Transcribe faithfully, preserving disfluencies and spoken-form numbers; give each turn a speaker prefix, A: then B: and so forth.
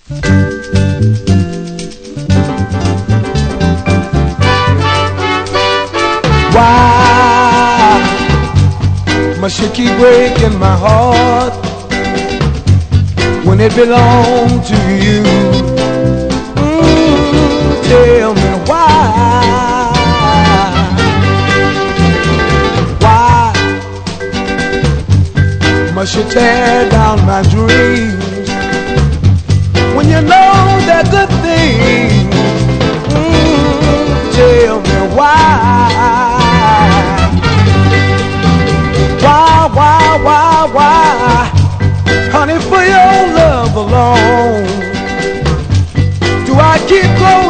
A: Why must you keep breaking my heart when it belonged to you? Mm, tell me why. Why must you tear down my dreams when you know they're good things? Mm, tell me why. Why, why, why, why? Honey, for your love alone do I keep growing